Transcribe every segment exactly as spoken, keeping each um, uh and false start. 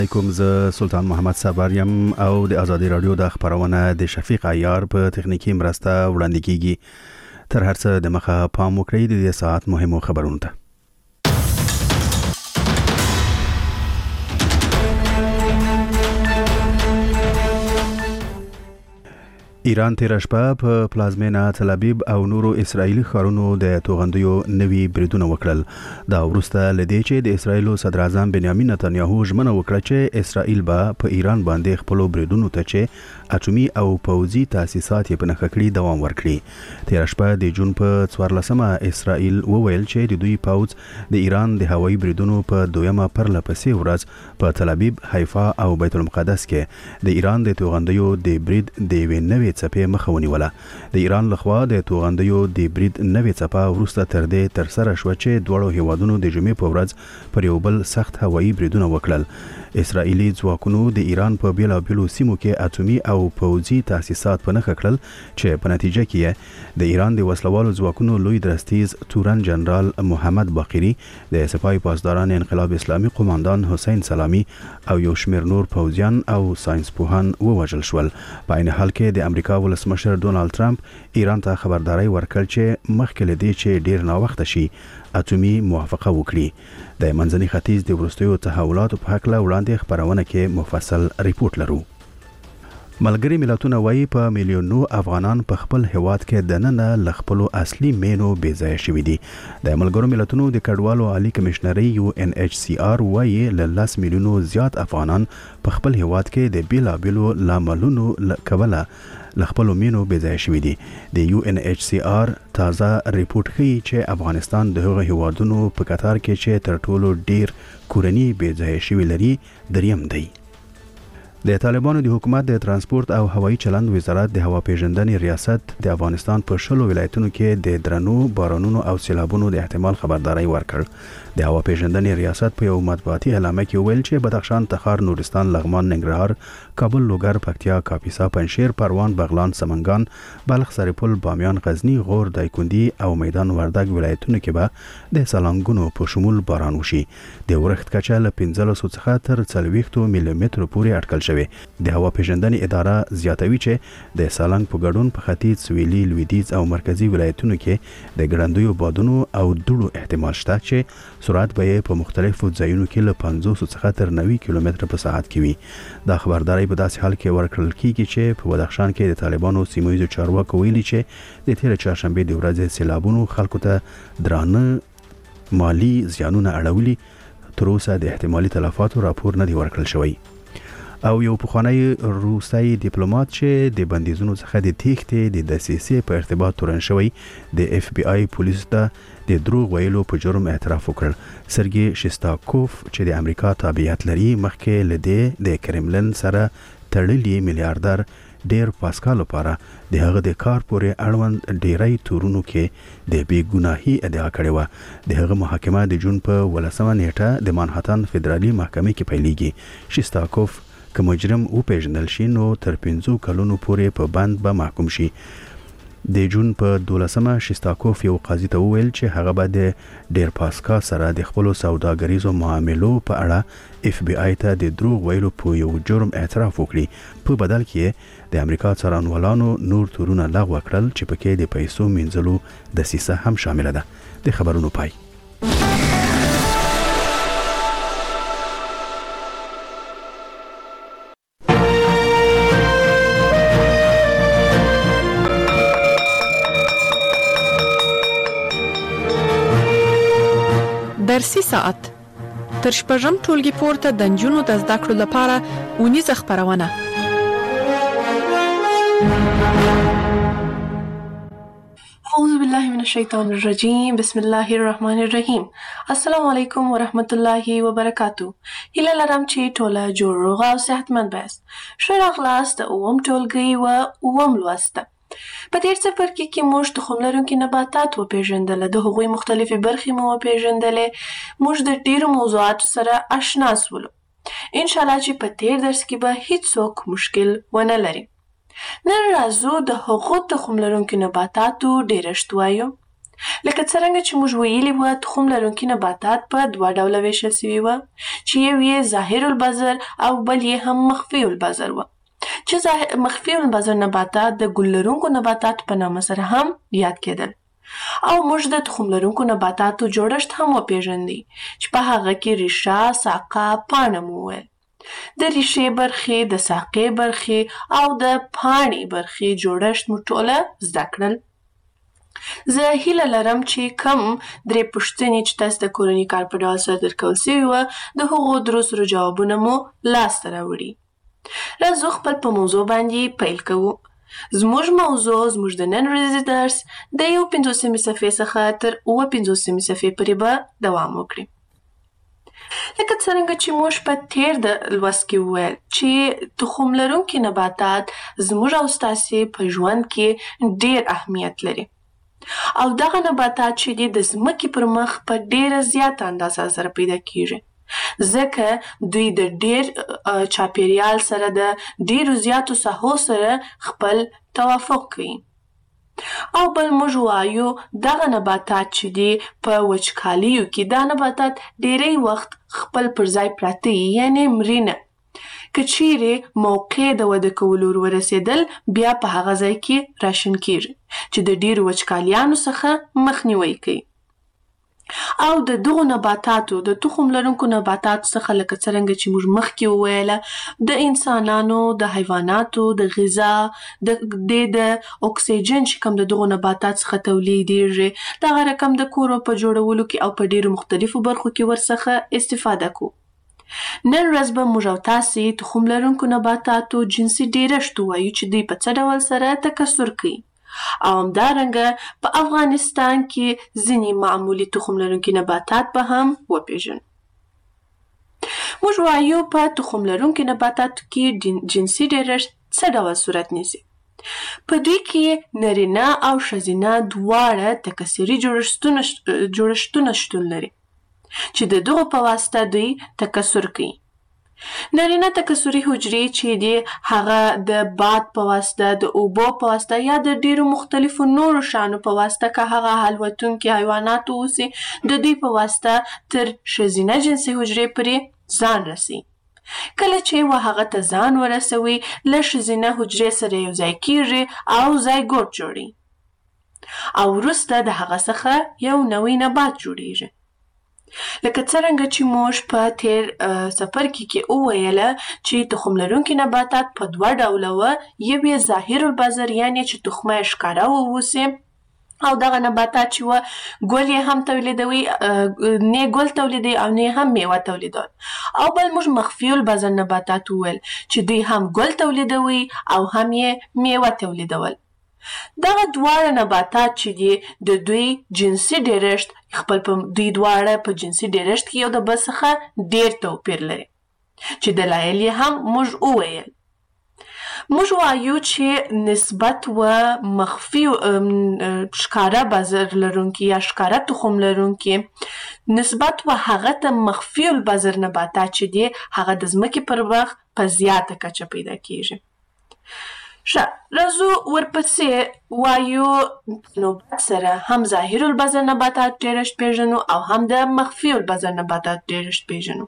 علیکم زه سلطان محمد صبر یم او د ازادي رادیو د خبرونه د شفیق عیار په تخنیکی مرسته وړاندې کیږي. تر هر څه د مخه پام وکړئ د دې ساعت مهمو خبرونو ته. ایران تیر شپه په پلازمینه تل ابیب او نورو اسرایلی ښارونو د توغندیو نوي بریدونه وکړل. دا وروسته لدې چې د اسرایل صدر اعظم بنیامین نتانیاهو ژمنه وکړه چې اسرایل به په ایران باندې خپل بریدونو ته چې اټومي او پوځي تاسیسات یې په نښه کړي دوام ورکړي. تیر شپه د جون په څوارلسمه اسرایل وویل چې د دوی پوځ د ایران د هوایي بریدونو په دویمه پرله پسې ورځ په تل ابیب، حیفا او بیت المقدس کې د ایران د توغندیو د برید د یوې نوې څپې مخه ونیوله. د ایران لخوا د توغندیو د برید نوې څپه وروسته تر دې تر سره شوه چې دواړو هیوادونو د جمعې په ورځ پر یو بل سخت هوایي بریدونه وکړل. اسرائیلي ځواکونو د ایران په بیلابیلو سیمو کې اټومي او پوځي تاسیسات په نښه کړل چې په نتیجه کې د ایران د وسلوالو ځواکونو لوی درستیز تورن جنرال محمد باقری، د سپاه پاسداران انقلاب اسلامي قوماندان حسین سلامی او یو شمېر نور پوځیان او ساينس پوهان ووژل شول. په عین حال کې د امریکا ولسمشر ډونالد ټرمپ ایران ته خبرداري ورکړ چې مخکې له دې چې ډیر ناوخته شي اټومي موافقه وکړي. د منځني ختیځ د وروستیو تحولاتو په هکله وړاندې خبرونه کې مفصل ریپورت لرو. ملګری ملتونه وایي په میلیونو افغانان په خپل هیواد کې د نن له خپل اصلي مینو بې ځای شوي دي. د ملګرو ملتونو د کډوالو عالی کمشنري یو ان ایچ سی آر وایي له لس میلیونو زیات افغانان په خپل هیواد کې د بیلابیلو لاملونو کبله له خپل مینو بې ځای شوي دي. د یو ان ایچ سی آر تازه ریپورت ښیي چې افغانستان د هغو هیوادونو په قطار کې چې تر ټولو ډیر کورني بې ځای شوي لري دریم دی. د طالبانو د حکومت د ترانسپورت او هوایي چلند وزارت د هوا پیژندنې ریاست د افغانستان په شلو ولایتونو کې د درنو بارانونو او سیلابونو د احتمال خبرداري ورکړ. د هوا پیژندنې ریاست په یو مطبوعاتي اعلامیه کې ویل چې بدخشان، تخار، نورستان، لغمان، ننګرهار، کابل، لوګر، پکتیا، کاپیسا، پنجشیر، پروان، بغلان، سمنګان، بلخ، سرپل، بامیان، غزنی، غور، دایکندي او میدان وردګ ولایتونو کې به د سالنګونو په شمول باران وشي. د ورښت کچه له پنځلسو څخه تر څلوېښتو ملي مترو پورې اټکل شوی. د هوا پیژندنې اداره زیاتوي چې د سالنګ په ګډون په ختیځ، سویلي، لویدیځ او مرکزي ولایتونو کې د ګړندیو بادونو او دوړو احتمال شته چې سرعت به یې په مختلفو ځایونو کې له پنځوس څخه تر نوي کیلومتره په ساعت کې وي. دا خبرداري په داسې حال کې ورکړل کیږي چې په بدخشان کې د طالبانو سیمه ییزو چارواکو ویلي چې د تیر چهارشنبه د ورځې سیلابونو خلکو ته درانه مالی زیانونه اړولي. تر اوسه د احتمالي تلفاتو راپور نه دی ورکړل شوی. او یو پخوانی روسي ډیپلوماټ چې د بندیزونو څخه د تېښتې د دسیسې په ارتباط تورن شوی د اف بی آی پولیسو ته د دروغ ویلو په جرم اعتراف وکړ. سرګي شستاکوف چې د امریکا تابعیت لري مخکې له دې د کرملن سره تړلي میلیارډر ډیر پاسکال لپاره د هغه د کار پورې اړوند ډیری تورونو کې د بې ګناهي ادعا کړې وه. د هغه محاکمه د جون په ولسمه نیټه د مانهاتن فدرالي محکمې کې پیلېږي. شستاکوف که مجرم وپیژندل شي نو تر پنځو کلونو پورې په بند به محکوم شي. د جون په دولسمه شستاکوف یو قاضي ته وویل چې هغه به د ډیر پاسکا سره د خپل سوداګریزو معاملو په اړه اف بی آی ته د دروغ ویلو په یو جرم اعتراف وکړي. په بدل کې د امریکا څارنوالانو نور تورونه لغوه کړل چې پکې د پیسو مینځلو دسیسه هم شامله ده. د خبرونو پای. درسي ساعت تر شپږم ټولګي پورته د نجونو د زده کړو لپاره اونیزه خبرونه. اعوذ بالله من الشیطان الرجیم، بسم الله الرحمن الرحیم. السلام علیکم ورحمت الله وبرکاتو. هیله لرم چې ټوله جوړ روغ او صحتمند یاست. ښه راغلاست د اووم ټولګي و اووم لوست. په تیر څپرکي کې موږ تخم لرونکي نباتات وپېژندل، د هغوی مختلفې برخې مو وپېژندلې. موږ د ډیرو موضوعاتو سره آشنا سولو. انشاءالله چې په تیر درس کې به هیڅوک مشکل ونه لري. نن راځو د هغو تخم لرونکي نباتاتو ډیرښت وایو. لکه څرنګه چې موږ ویلي وو تخم لرونکي نباتات په دوه ډوله ویشل سوي وه چې یو یې ظاهر البذر او بل یې هم مخفي البذر وه چې مخفي البذر نباتات د ګل لرونکو نباتات په نامه سره هم یاد کېدل او موږ د تخم لرونکو نباتاتو جوړښت هم وپېژندی چې په هغه کې ریښه، ساقه، پاڼه مو وویل. د ریښې برخې، د ساقې برخې او د پاڼې برخې جوړښت مو ټوله زده کړل. زه هیله لرم چې کم درې پوښتنې چې تاسو د کورني کار په ډول سره درکول سوي وه د هغو درو سرو جوابونه مو لاسته راوړي. راځو خپل په موضوع باندې پیل کوو. زموږ موضوع زموږ د نن ورځې درس د یو پنځوسمې صفحې څخه تر اووه پنځوسمې صفحې پورې به دوام وکړي. لکه څرنګه چې موږ په تیر د لوست کې وویل چې تخم لرونکي نباتات زموږ او ستاسې په ژوند کې ډیر اهمیت لري او دغه نباتات چې دي د ځمکې پر مخ په ډیره زیاته اندازه سره پیدا کیږي ځکه دوی د ډیر چاپیریال سره د ډیرو زیاتو ساحو سره خپل توافق کوي. او بل موږ وایو دغه نباتات چې دي په وچکالیو کې دا نباتات ډیری وخت خپل پر ځای پراته یعنی مرینه که چیرې موقع د وده کولو ورسېدل بیا په هغه ځای کې راشن کیږي چې د ډیرو وچکالیانو څخه مخنیوی کوي. او د دغو نباتاتو د تخم لرونکو نباتاتو څخه لکه څرنګه چې موږ مخکې وویله د انسانانو، د حیواناتو د غذا د د اکسیجن چې کوم د دغو نباتات څخه تولیدیږي دغه رقم د کورو په جوړولو کې او په ډیرو مختلفو برخو کې ورڅخه استفاده کوو. نن ورځ به موږ او تاسې تخم لرونکو نباتاتو جنسي ډیرښت ووایو چې دوی په څه ډول سره تکثر کوي او همدارنګه په افغانستان کې ځینې معمولي تخم لرونکي نباتات به هم وپېژنو. موږ وایو په تخم لرونکي نباتاتو کې جنسي ډیرښت څه ډول صورت نیسي. په دوی کې نرینه او ښځینه دواړه تکثري جوړښتونه شتون لري چې د دغو په واسطه دوی تکثر کوي. نارینه تکثري حجرې چې دي هغه د باد په واسطه، د اوبو په واسطه یا د ډیرو مختلفو نورو شیانو په واسطه که هغه الوتونکي حیوانات اوسي د دوی په واسطه تر ښځینه جنسي حجرې پورې ځان رسي. کله چې و هغه ته ځان ورسوي له ښځینه حجرې سره یو ځای کیږي او زایګوټ جوړي او وروسته د هغه څخه یو نوی نبات جوړیږي. لکه څرنګه چې موږ په تیر څپرکي کې وویله چې تخم لرونکي نباتات په دوه ډوله وه، یو یې ظاهر البذر یعنې چې تخمه یې ښکاره واوسي او دغه نباتات چې وه ګل یې هم تولیدوي، نه ګل تولیدوي او نه هم میوه تولیدول. او بل موږ مخفي البذر نباتات وویل چې دوی هم ګل تولیدوي او هم یې میوه تولیدول. دغه دواړه نباتات چې دي د دوی جنسي ډیرښت خپل په دوی دواړه په جنسي ډیرښت کې یو د بل څخه ډیر توپیر لري چې دلایل یې هم موږ وویل. موږ وایو چې نسبت و مخفي ښکاره بذر لرونکي یا ښکاره تخم لرونکي نسبت و هغه ته مخفي البذر نباتات چې دي هغه د ځمکې پر مخ په زیاته کچه پیدا کیږي. ښه راځو ورپسې وایو نوبت سره هم ظاهر البذر نباتات ډیرښت پیژنو او هم د مخفي البذر نباتات ډیرښت پیژنو.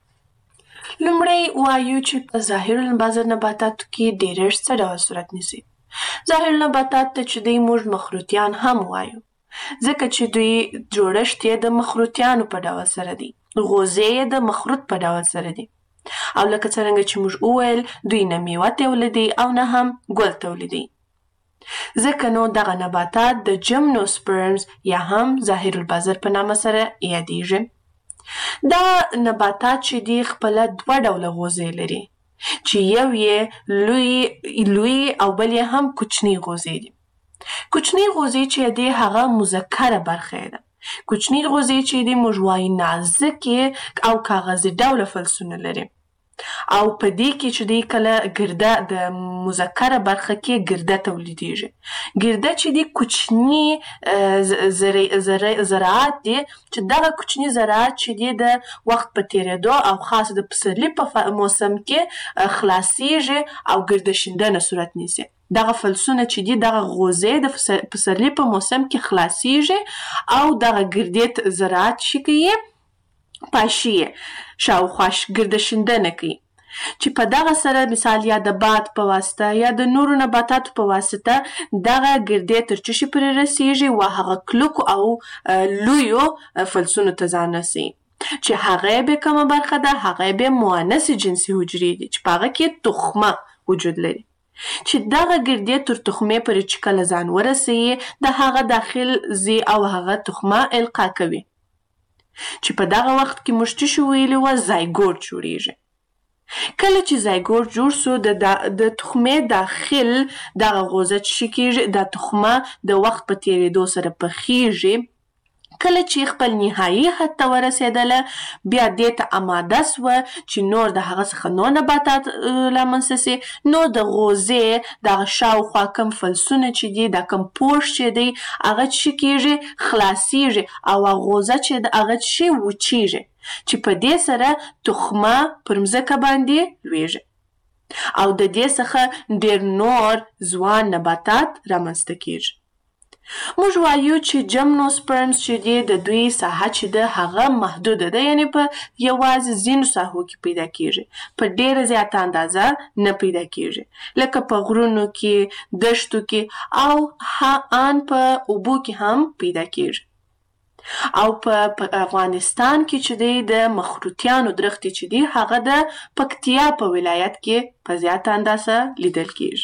لومړی وایو چې په ظاهر البذر نباتاتو کې ډیرښت څه ډول صورت نیسي. ظاهر نباتات ته چې دوی موږ مخروطیان هم وایو ځکه چې دوی جوړښت یې د مخروطیانو په ډول سره دی، غوزې یې د مخروط په ډول سره دی او لکه څرنګه چې موږ وویل دوی نه میوه تولیدوي او نه هم ګل تولیدوي ځکه نو دغه نباتات د جمنوسپرمز یا هم ظاهر البذر په نامه سره یادیږي. دا نباتات چې دي خپله دوه ډوله غوزې لري چې یو یې لوی لوی او بل یې هم کوچني غوزې دي. کوچني غوزې چې دي هغه مذکره برخه ده. کوچني غوزې چې دي موږ وایو نازکې او کاغذي ډوله فلزونه لري او په دې کې چې دی کله ګرده د مذکره برخه کې ګرده تولیدیږي. ګرده چې دی کوچني زراعت دی چې دغه کوچني زراعت چې دی د وخت په تیریدو او خاص د پسرلي په موسم کې خلاصیږي او ګرده شیندنه صورت نیسي. دغه فلسونه چې دي دغه غوزې د پسرلي په موسم کې خلاصیږي او دغه ګردې زراعت چې کوي پاشي شاوخوا ګرده شیندنه کوي چې په دغه سره مثال یا د باد په واسطه یا د نورو نباتاتو په واسطه دغه ګردې تر چشي پورې رسیږي و هغه کلکو او لویو فلسونو ته ځان رسوي چې هغه به کومه برخه ده، هغه به مؤنث جنسي حجرې دي چې په هغه کې تخمه وجود لري چې دغه ګردې تر تخمې پورې چې کله ځان ورسوي د هغه داخل ځي او هغه تخمه القا کوي چې په دغه وخت کې موږ څه شو ویلي وه زایګوټ جوړیږي. کله چې زایګوټ جوړ سو د د تخمې داخل دغه غوزه چې کېږي دا تخمه د وخت په تیریدو سره پخیږي. کله چې خپل نهایي حد ته ورسېدله بیا دې ته اماده سوه چې نور د هغه څخه نور نباتات رامنځته سي، نو د غوزې دغه شاوخوا کم فلسونه چې دي دا کم پوښ چې دی هغه چې کېږي خلاصیږي او غوزه چې د هغه چې وچیږي چې په دې سره تخمه پر مځکه باندې لویږي او د دې څخه ډېر نور ځوان نباتات رامنځته کېږي. موږ وایو چې جمنوسپرمز چې دی د دوی ساحه چې ده هغه محدوده ده، یعنی په یوازې ځینو ساحو کې پیدا کېږي، په ډېره زیاته اندازه نه پیدا کېږي، لکه په غرونو کې، دښتو کې او ان په اوبو کې هم پیدا کېږي. او په افغانستان کې چې دی د مخروطیانو درختې چې دی هغه د پکتیا په ولایت کې په زیاته اندازه لیدل کېږي.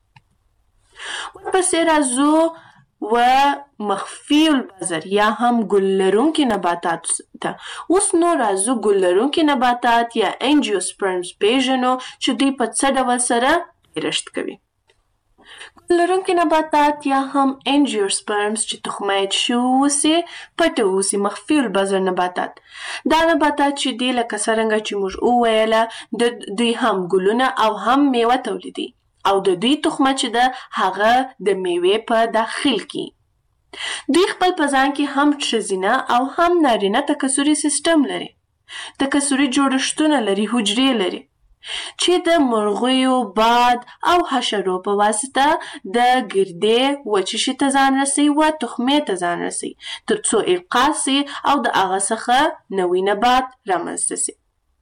ورپسې راځو و مخفي البذر یا هم ګل لرونکي نباتات ته. اوس نو راځو ګل لرونکي نباتات یا انجیوسپرمز پیژنو چې دوی په څه ډول سره پیدایښت کوي. ګل لرونکي نباتات یا هم انجیوسپرمز چې تخمه یې شوي اوسي پټه اوسي مخفي البذر نباتات. دا نباتات چې دي لکه څرنګه چې موږ وویله د دوی هم ګلونه او هم میوه تولیدي او د دوی تخمه چې ده هغه د میوې په داخل کې. دوی خپل په ځان کې هم ښځینه او هم نارینه تکثري سیستم لري، تکثري جوړښتونه لري، حجرې لري چې د مرغیو، باد او حشرو په واسطه د ګردې وچشي ته ځان رسوي و تخمې ته ځان رسوي تر څو القا سي او د هغه څخه نوی نبات رامنځته سي.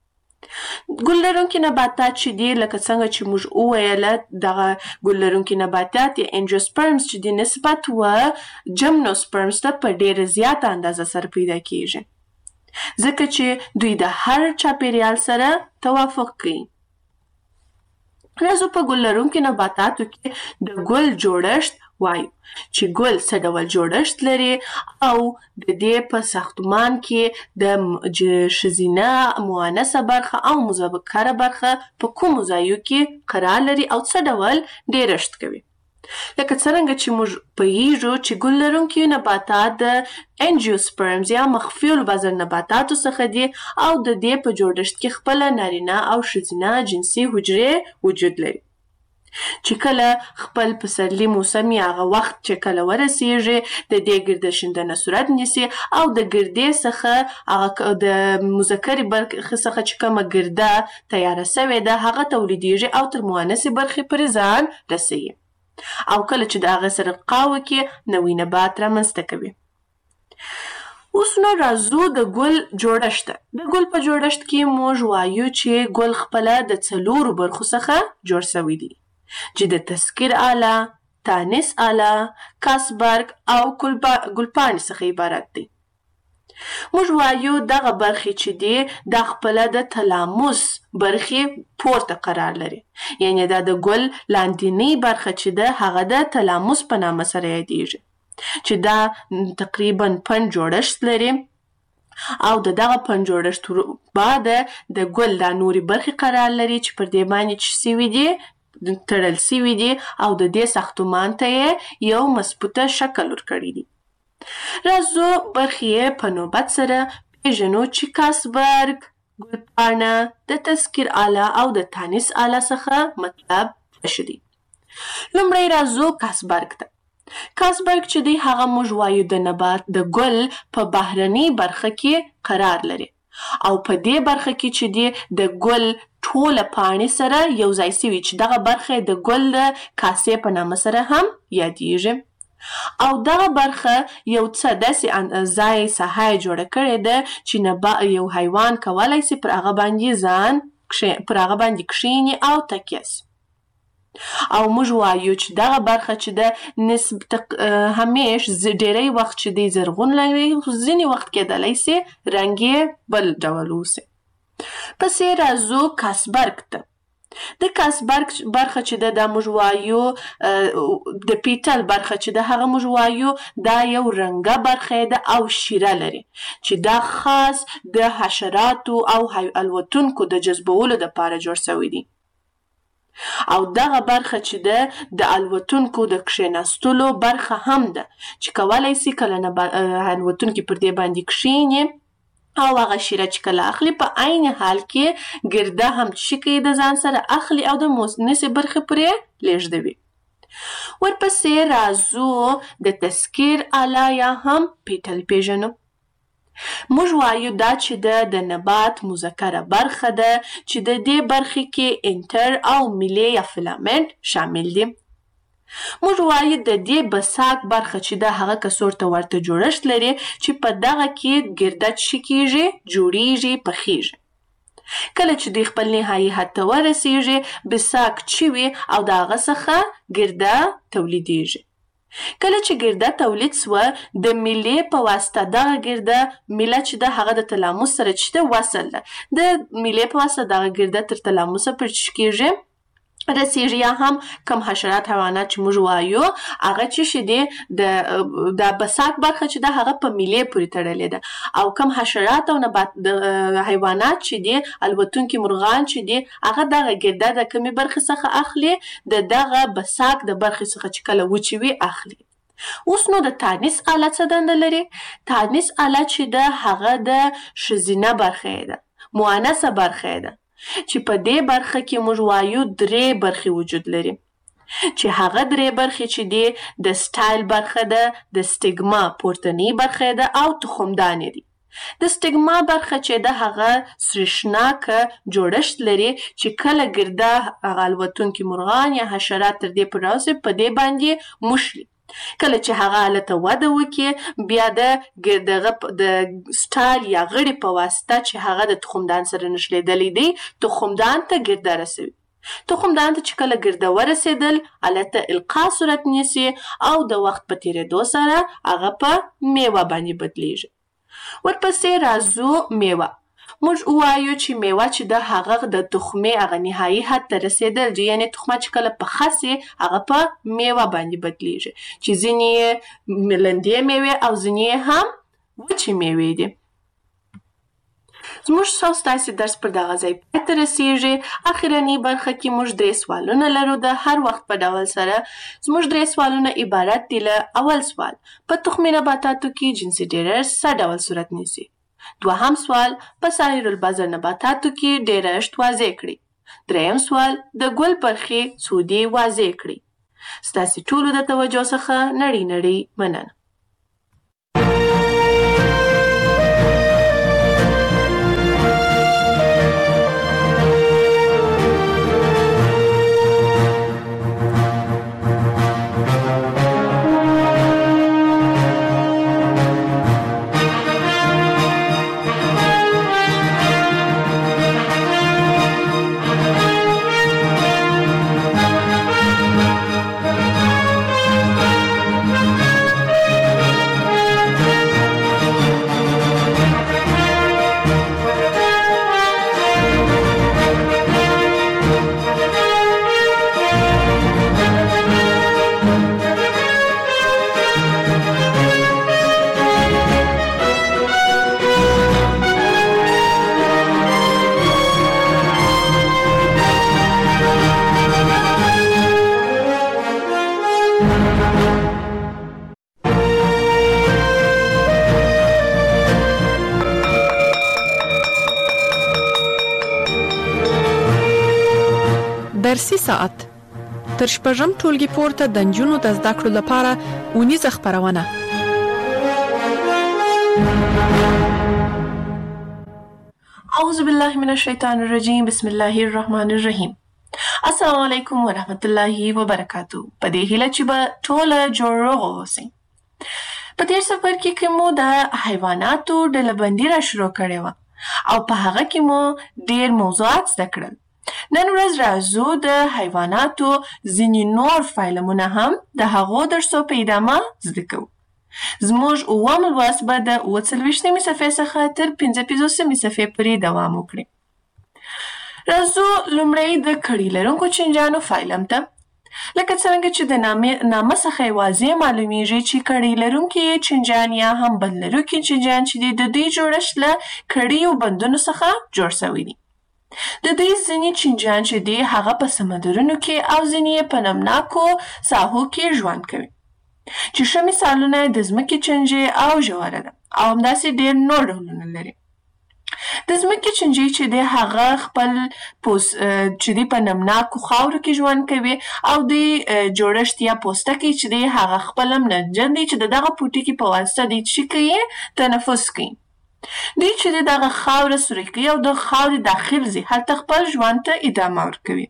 ګل لرونکي نباتات چې دي لکه څنګه چې موږ وویله دغه ګل لرونکي نباتات یا انجیوسپرمز چې دي نسبت و جمنوسپرمز ته په ډېره زیاته اندازه سره پیدا کېږي ځکه چې دوی د هر چاپیریال سره توافق کوي. راځو په ګل لرونکي نباتاتو کې د ګل جوړښت وایو چې ګل څه ډول جوړښت لري او د دې په ساختمان کې د ښځینه مؤنثه برخه او مذکره برخه په کومو ځایو کې قرار لري او څه ډول ډیرښت کوي. لکه څرنګه چې موږ پوهیږو چې ګل لرونکي نباتات د انجیوسپرمز یا مخفي البذر نباتاتو څخه دي او د دې په جوړښت کې خپله نارینه او ښځینه جنسي حجرې وجود لري چې کله خپل پسرلي موسم یا هغه وخت چې کله ورسیږي د دې ګرده شیندنه صورت نیسي او د ګردې څخه هغه د مذکرې برخې څخه چې کومه ګرده تیاره سوې ده هغه تولیدیږي او تر مؤنثې برخې پورې ځان رسوي او کله چې د هغې سره القا وکړي نوی نبات رامنځته کوي. اوس نو راځو د ګل جوړښت ته. د ګل په جوړښت کې موږ وایو چې ګل خپله د څلورو برخو څخه جوړ سوی دی چې د تذکیر آله، تانیث آله، کاسبرګ او ګلپاڼې څخه عبارت دی. موږ وایو دغه برخې چې دي دا خپله د تلاموس برخې پورته قرار لري، یعنې دا د ګل لاندینۍ برخه چې ده هغه د تلاموس په نامه سره یادیږي چې دا تقریبا پنځ جوړښت لري او د دغه پنځ جوړښت بعد د ګل دا نورې برخې قرار لري چې پر دې باندې چې سوي دي تړل سوي دي او د دې ساختمان ته یې یو مضبوطه شکل ورکړی دی. راځو برخې په نوبت سره پیژنو چې کاسبرګ، ګلپاڼه د تذکیر آله او د تانیث آله څخه مطلب څه دي؟ لومړی راځو کاسبرګ ته. کاسبرګ چې دی هغه موږ وایو د نبات د ګل په بهرنۍ برخه کې قرار لري او په دې برخه کې چې دی د ګل ټوله پاڼې سره یو ځای سوي چې دغه برخه د ګل د کاسې په نامه سره هم یادیږي. او دغه برخه یو څه داسې ځای ساحه یې جوړه کړې ده چې نبا یو حیوان کولی سي پر هغه باندې ځان پر هغه باندې کښیني او تکیه سي. او موږ وایو چې دغه برخه چې ده نسبت همیش ډیری وخت چې دی زرغون لري، ځینې وخت کېدلی سي رنګ یې بل ډول اوسي. پسې راځو کاسبرګ ته. د کاسبرګ برخه چې ده دا موږ وایو د پیټل برخه چې ده هغه موږ وایو دا یو رنګه برخه ده او شیره لري چې دا خاص د حشراتو او الوتونکو د جذبولو دپاره جوړ سوی دي. او دغه برخه چې ده د الوتونکو د کښېناستلو برخه هم ده چې کولی سي کله الوتونکي پر دې باندې کښېني او هغه شیره چې کله اخلي په عین حال کې ګرده هم چې کوي د ځان سره اخلي او د مونسې برخې پرې لیږدوي. ورپسې راځو د تذکیر آله یا هم پیټل پیژنو. موږ وایو دا چې ده د نبات مذکره برخه ده چې د دې برخې کې انټر او میلې یا فلامنټ شامل دي. موږ وایو د دې بساک برخه چې ده هغه کڅوړ ته ورته جوړښت لري چې په دغه کې ګرده څه کیږي؟ جوړیږي، پخیږي. کله چې دوی خپل نهایي حد ته ورسیږي بساک چې وي او د هغه څخه ګرده تولیدیږي. کله چې ګرده تولید سوه د میلې په واسطه دغه ګرده میله چې ده هغه د تلاموس سره چې ده وصل ده د میلې په واسطه دغه ګرده تر تلاموسه پرې څه کیږي؟ رسیږي. یا هم کم حشرات حیوانات چې موږ وایو هغه چې شي دی د د بساک برخه چې ده هغه په میلې پورې تړلې ده او کم حشرات او نبات د حیوانات چې دي الوتونکي مرغان چې دي هغه دغه ګرده د کمې برخې څخه اخلي د دغه بساک د برخې څخه چې کله وچې وي اخلي. اوس نو د تانیث آله څه دنده لري؟ تانیث آله چې ده هغه د ښځینه برخه ده، مؤنثه برخه ده چې په دې برخه کې موږ وایو درې برخې وجود لري چې هغه درې برخې چې دي د سټایل برخه ده، د سټیګما پورتنۍ برخه ده او تخمدانې دي. د سټیګما برخه چې ده هغه سریښناکه جوړښت لري چې کله ګرده هغه الوتونکي مرغان یا حشرات تر دې پورې راسي په دې باندې موښلي. کله چې هغه هلته وده وکړي بیا د دغه د سټایل یا غړي په واسطه چې هغه د تخمدان سره نښلېدلی دی تخمدان ته ګرده رسوي. تخمدان ته چې کله ګرده ورسېدل هلته القا صورت نیسي او د وخت په تېرېدو سره هغه په میوه باندې بدلیږي. ورپسې راځو میوه. موږ وایو چې میوه چې ده هغه د تخمې هغه نهایي حد ته رسېدل دي، یعنې تخمه چې کله پخه سي هغه په میوه باندې بدلیږي چې ځینې یې لندې میوې او ځینې یې هم وچې میوې دي. زموږ او ستاسې درس پر دغه ځای پای ته رسېږي. اخرنۍ برخه کې موږ درې سوالونه لرو د هر وخت په ډول سره. زموږ درې سوالونه عبارت دي له اول سوال په تخمي نباتاتو کې جنسي ډېرښت څه ډول صورت نیسي؟ دوهم سوال په سایر البذر نباتاتو کې ډېرښت واضح کړئ. دریم سوال د ګل برخې څو دي واضح کړئ. ستاسې ټولو د توجه څخه نړۍ نړۍ مننه. درسي ساعت تر شپږم ټولګي پورته د نجونو د زده کړو لپاره اونیزه خپرونه. اعوذ بالله من الشیطان الرجیم. بسم الله الرحمن الرحیم. السلام علیکم ورحمت الله وبرکاتو. په دې هیله چې به ټوله جوړ روغ اوسئ. په تیر سفر کې که مو د حیواناتو ډلبندي را شروع کړې وه او په هغه کې مو ډېر موضوعات زده کړل. نن ورځ راځو د حیواناتو ځینې نور فایلمونه هم د هغو درسو په ادامه زده کوو. زموږ اووم لوست به د اووه څلوېښتمې صفحې څخه تر پنځه پنځوسمې صفحې پورې دوام وکړي. راځو لومړی د کړي لرونکو چینجیانو فایلم ته. لکه څرنګه چې د نامې نامه څخه یې واضح معلومیږي چې کړي لرونکي چینجیان یا هم بند لرونکي چینجیان چې دي د دوی جوړښت له کړیو بندونو څخه جوړ شوي دي. د دوی ځینې چینجیان چې دي هغه په سمندرونو کې او ځینې یې په نمناکو ساحو کې ژوند کوي چې ښه مثالونه د ځمکې چینجي او ژوره ده او همداسې ډېر نور ډولونه لري. د ځمکې چینجي چې دی هغه خپل پوس چې دی په نمناکو خاورو کې ژوند کوي او د جوړښت یا پوستکی چې دی هغه خپل هم نمجن دی چې د دغه پوټکي په واسطه دی چې کوي تنفس کوي. دوی چې دی دغه خاوره سوري کوي او د خاورې داخل ځي هلته خپل ژوند ته ادامه ورکوي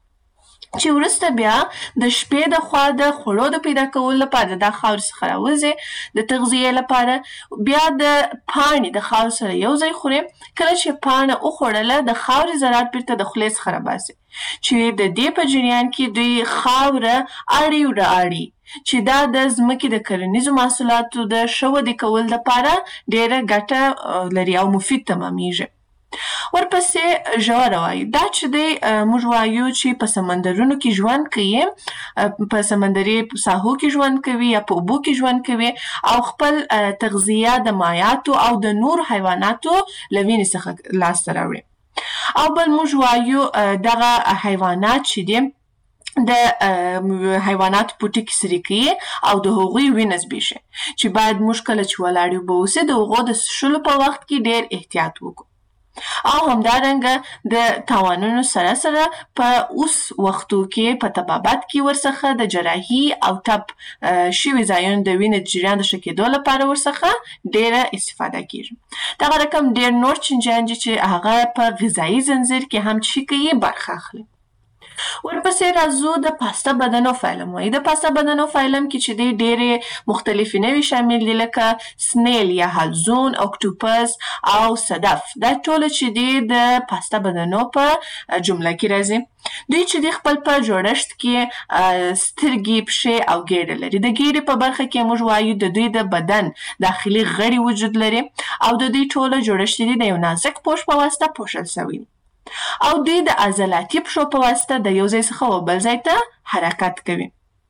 چې وروسته بیا د شپې د خوا د خوړو د پیدا کولو لپاره د خاورې څخه راوځي د تغذیې لپاره بیا د پاڼې د خاورې سره یو ځای خوري. کله چې پاڼه وخوړله د خاورې ذرات بیرته د خولې څخه راباسي چې د دې په جریان کې دوی خاوره اړي رااړي چې دا د ځمکې د کرنیزو محصولاتو د ښه ودې کولو لپاره ډېره ګټه لري او مفید تمامیږي. ورپسې ژوره وایي. دا چې دی موږ وایو چې په سمندرونو کې ژوند کوي، په سمندري ساحو کې ژوند کوي یا په اوبو کې ژوند کوي او خپل تغذیه د مایعاتو او د نور حیواناتو له وینې څخه لاسته راوړي. او بل موږ وایو دغه حیوانات چې دي د حیواناتو پوټکي سري کوي او د هغوی وینه زبېښي چې باید موږ کله چې ولاړ یو به اوسې د هغو د څښلو په وخت کې ډېر احتیاط وکړو. او همدارنګه د تاوانونو سره سره په اوس وختو کې په طبابت کې ورڅخه د جراحي او ټپ شوي ځایونو د وینې د جریان د ښه کېدو لپاره ورڅخه ډېره استفاده کېږي. دغه رقم ډېر نور چینجیان دي چې هغه په غذایي زنځیر کې هم چې کوي برخه اخلي. ورپسې راځو د پاسته بدنو فایلم وایي. د پاسته بدنو فایلم کې چې دی ډېرې مختلفې نوې شامل دي لکه سنیل یا حلزون، اکتوپس او صدف. دا ټوله چې دی د پاسته بدنو په جمله کې راځي. دوی چې دی خپل په جوړښت کې سترګې، پښې او ګېډه لري. د ګېډې په برخه کې موږ وایو د دوی د بدن داخلي غړي وجود لري او د دوی ټوله جوړښت دی د یو نازک پوښ په واسطه پوښل شوی او دوی د عضلاتي پښو په واسطه د یو ځای څخه بل ځای ته حرکت کوي.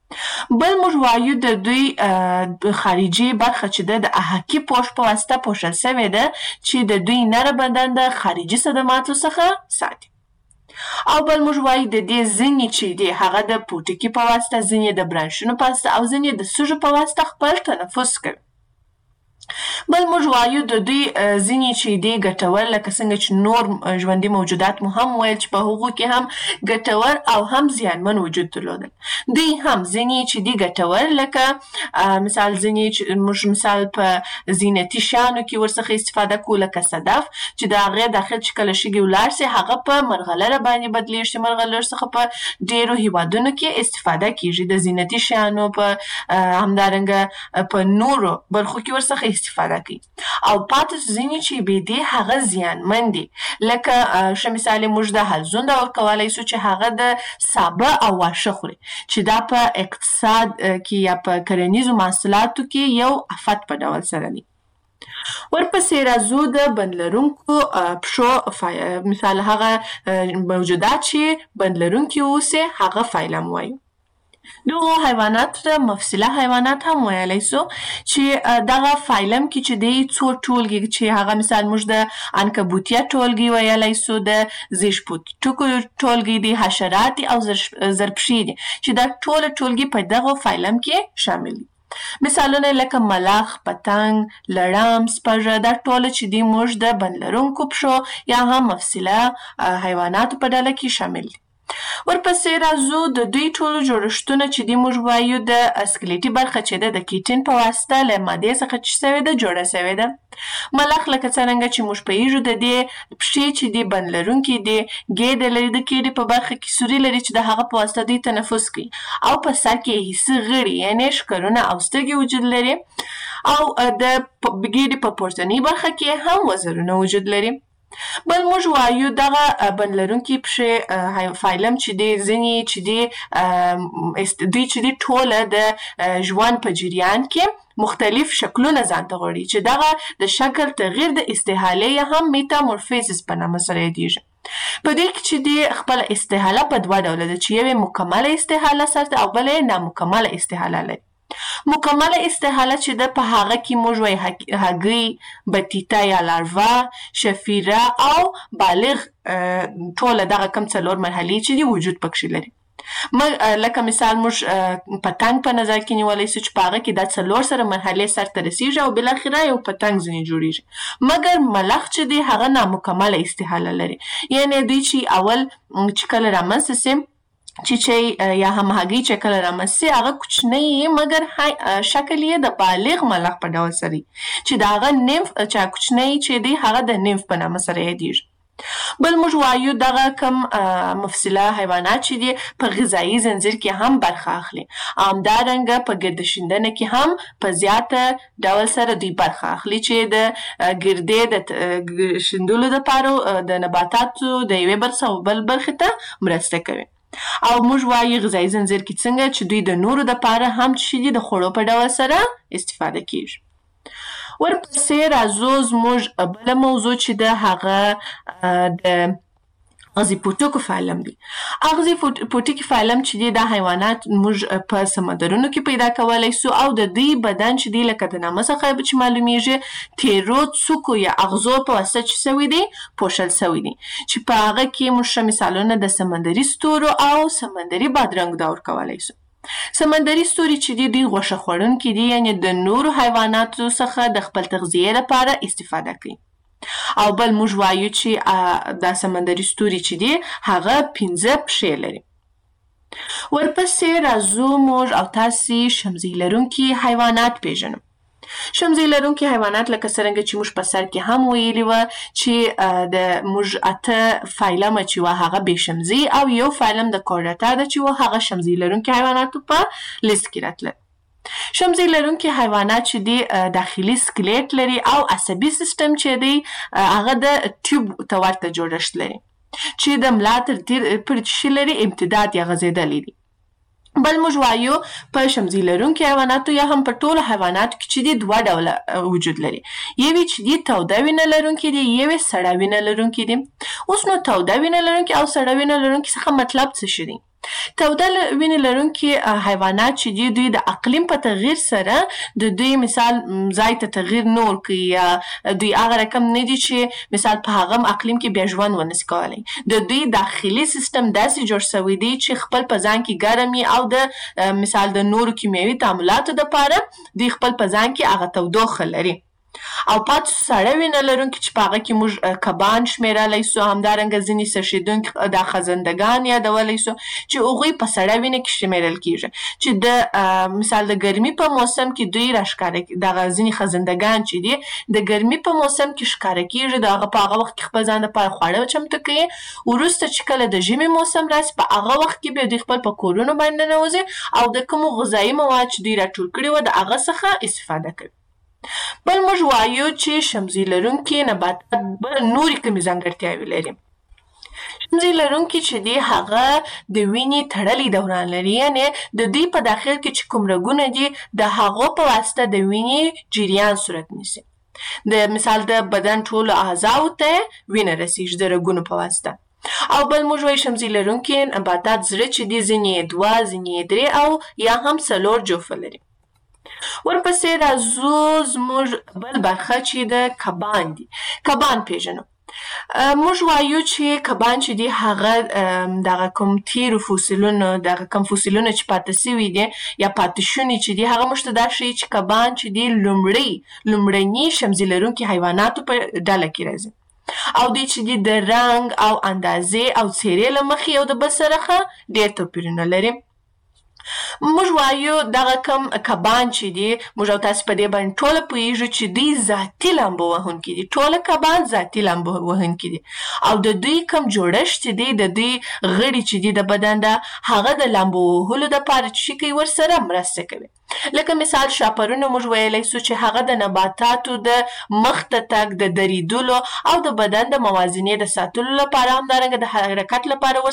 بل موږ وایو د دوی خارجي برخه چې ده د احاکي پوښ په واسطه پوښل شوې ده چې د دوی نره بدن د خارجي صدماتو څخه ساتي. او بل موږ وایو د دې ځینې چې دي هغه د پوټکي په واسطه، ځینې د برانشونو په واسطه او ځینې د سږو په واسطه خپل تنفس کوي. بل موږ وایو د دوی ځینې چې دی ګټور لکه څنګه چې نور ژوندي موجودات مو هم ویل چې په هغو کې هم ګټور او هم زیانمن وجود درلودل. دوی هم ځینې چې دی ګټور لکه مثال ځینې چې موږ مثال په زینتي شیانو کې ورڅخه استفاده کوو لکه صدف چې د هغې داخل چې کله شګې ولاړ سي هغه په مرغلره باندې بدلېږي. مرغلرو څخه په ډېرو هیوادونو کې استفاده کېږي. د زینتي شیانو په همدارنګه په نورو برخو کې ورڅخه استفاده کوي. او پاتې ځینې چې بې دې هغه زیانمن دي لکه ښه مثال موږ د حلزون ډول کولی شو چې هغه د سابه او واښه خوري چې دا په اقتصاد کې یا په کرنیزو محصولاتو کې یو افت په ډول سره دي. ورپسې راځو د بند لرونکو پښو مثال هغه موجودات چې بند لرونکي اوسي هغه فایلم وایو. دغه حیوانات ته مفصله حیوانات هم ویلی سو چې دغه فایلم کې چې دی څو ټولګي چې هغه مثال موږ د عنکبوتیه ټولګي ویلی سو، د زیږپوټکو ټولګي دي، حشرات او زرپښې دي چې دا ټوله ټولګي په دغه فایلم کې شامل دي. مثالونه لکه ملخ، پتنګ، لړم، سپږه دا ټوله چې دی موږ د بند لرونکو پښو یا هم مفصله حیواناتو په ډله کې شامل دي. ورپسې راځو د دوی ټولو جوړښتونه چې دي موږ وایو د اسکلیټي برخه چې ده د کیټین په واسطه له مادې څخه چې شوې ده جوړه شوې ده. ملخ لکه څرنګه چې موږ پوهیږو د دې پښې چې دي بند لرونکي دي، ګېډه لري د کیډې په برخه کې، سوري لري چې د هغه په واسطه دوی تنفس کوي، او په سر کې یې حسي غړي یعنې ښکرونه او سترګې وجود لري، او د ګېډې په پورتنۍ برخه کې هم وزرونه وجود لري. بل موږ وایو دغه بند لرونکي پښې فایلم چې دی ځینې چې دی دوی چې دی ټوله د ژوند په جریان کې مختلف شکلونه ځان ته غواړي چې دغه د شکل تغییر د استحالې هم میتامورفیزس په نامه سره یادیږي. په دې کې چې دی خپل استحاله په دوه ډوله ده چې یوې مکمله استحاله سره او بلې نامکمله استحاله لري. مکمله استحاله چې ده په هغه کې موږ وایي هګۍ، بطیطه یا لاروا، شفیره او بالغ ټوله دغه کم څلور مرحلې چې دي وجود پکښې لري. لکه مثال موږ پتنګ په نظر کې نیولی سو چې په هغه کې دا څلور سره مرحلې سرته رسیږي او بالاخره یو پتنګ ځینې جوړیږي. مګر ملخ چې دی هغه نامکمله استحاله لري، یعنې دوی چې اول چې کله رامنځته سي چې چې یا هم هګۍ چې کله رامنځته سي هغه کوچنی یې مګر شکل یې د بالغ ملخ په ډول سره چې د هغه نیمف چې کوچنی چې دی هغه د نیمف په نامه سره یادیږي. بل موږ وایو دغه کم مفصله حیوانات چې دي په غذایي زنځیر کې هم برخه اخلي، همدارنګه په ګرده شیندنه کې هم په زیاته ډول سره دوی برخه اخلي چې د ګردې د شیندلو دپاره د نباتاتو د یوې برخې او بل برخې ته مرسته کوي. او موږ وایو غذایي زنځیر کې څنګه چې دوی د نورو دپاره هم چې دي د خوړو په ډول سره استفاده کیږي. ورپسې راځو زموږ بله موضوع چې ده هغه د اغزي پوټکو فایلم دی. اغزي پوټکي فایلم چې دی دا حیوانات موږ په سمندرونو کې پیدا کولی سو او د دوی بدن چې دی لکه د نامه څخه چې معلومیږي تیرو څوکو یا اغزو په واسطه چې سوي دی پوښل سوي دی چې په هغه کې موږ ښه مثالونه د سمندري ستورو او سمندري بادرنګ دا ورکولی سو. سمندري ستوري چې دي دوی غوښه خوړونکي دي، یعنې د نورو حیواناتو څخه د خپل تغذیې لپاره استفاده کوي. او بل موږ وایو چې دا سمندري ستوري چې دي هغه پنځه پښې لري. ورپسې راځو موږ او تاسې شمزۍ لرونکي حیوانات پیژنو. شمزۍ لرونکي حیوانات لکه څرنګه چې موږ په سر کې هم ویلي وه چې د موږ اته فایلمه چې وه هغه بې شمزۍ او یو فایلم د کورډاتا ده چې وه هغه شمزۍ لرونکي حیواناتو په لیست کې راتلل. شمزۍ لرونکي حیوانات چې دی داخلي سکلیټ لري او عصبي سیستم چې دی هغه د ټیوب ته ورته جوړښت لري چې د ملا تر پورې چې لري امتداد یا غځېدلی دی. بل موږ وایو په شمزۍ لرونکي حیواناتو یا هم په ټولو حیواناتو کې چې دی دوه ډوله وجود لري، یوې چې دی توده وینه لرونکي دي، یوې سړه وینه لرونکي دي. اوس نو توده وینه لرونکي او سړه وینه لرونکي څخه مطلب څه شي دی؟ توده وینې لرونکي حیوانات چې دي دوی د اقلیم په تغییر سره د دوی مثال ځای ته تغییر نه ورکوي یا دوی هغه رقم نه دي چې مثال په هغه اقلیم کې بیا ژوند ونسي کولی. د دوی داخلي سیستم داسې جوړ شوی دی چې خپل په ځان کې ګرم وي او د مثال د نورو کیمیاوي تعاملاتو دپاره دوی خپل په ځان کې هغه تودوخه لري. او پاتې سړه وینه لرونکي چې په هغه کې موږ کبان شمیرلی سو، همدارنګه ځینې څرخېدونکي دا خزندګان یادولی سو چې هغوی په سړه وینه کې شمیرل کیږي چې د مثال د ګرمي په موسم کې دوی راښکاره دغه ځینې خزندګان چې دي د ګرمي په موسم کې ښکاره کیږي، د هغه په هغه وخت کې خپل ځان لپاره خواړه چمتو کوي. وروسته چې کله د ژمي موسم راسي په هغه وخت کې بیا دوی خپل په کورونو باندې ننوځي او د کومو غذایي مواد چې دوی راټول کړي وه د هغه څخه استفاده کوي. بل موږ وایو چې شمزۍ لرونکي نباتات بل نورې کومې ځانګړتیاوې لري. شمزۍ لرونکي چې دی هغه د وینې تړلی دوران لري، یعنې د دوی په داخل کې چې کوم رګونه دي د هغو په واسطه د وینې جریان صورت نیسي. د مثال د بدن ټولو اعضاو ته وینه رسیږي د رګونو په واسطه. او بل موږ وایو شمزۍ لرونکي نباتات زړه چې دي ځینې یې دوه ځینې یې درې او یا هم څلور جوفه لري. ورپسې راځو زموږ بل برخه چې د کبان دي. کبان پیژنو. موږ وایو چې کبان چې دي هغه دغه کوم تیرو فوسیلونو دغه کوم فوسیلونه چې پاتې سوي دي یا پاتې شوني چې دي هغه موږ ته دا ښیي چې کبان چې دي لومړی لومړني شمزۍ لرونکي حیواناتو په ډله کې راځي. او دوی چې دي د رنګ او اندازې او څیرې له مخې یو د بل سره ښه ډېر توپیرونه لري. موږ وایو دغه کم کبان چې دي، موږ او تاسې په دې باندې ټوله پوهېږو چې دوی ذاتي لامبو وهونکي دي. ټوله کبان ذاتي لامبو وهونکي دي او د دوی کم جوړښت چې دی، د دوی غړي چې دي د بدن ده، هغه د لامبو وهلو دپاره چې شي کوي ورسره مرسته کوي. لکه مثال شاپرونه موږ ویلی سو چې هغه د نباتاتو د مخ ته تګ، د دریدلو او د بدن د موازنې د ساتلو لپاره، همدارنګه د حرکت لپاره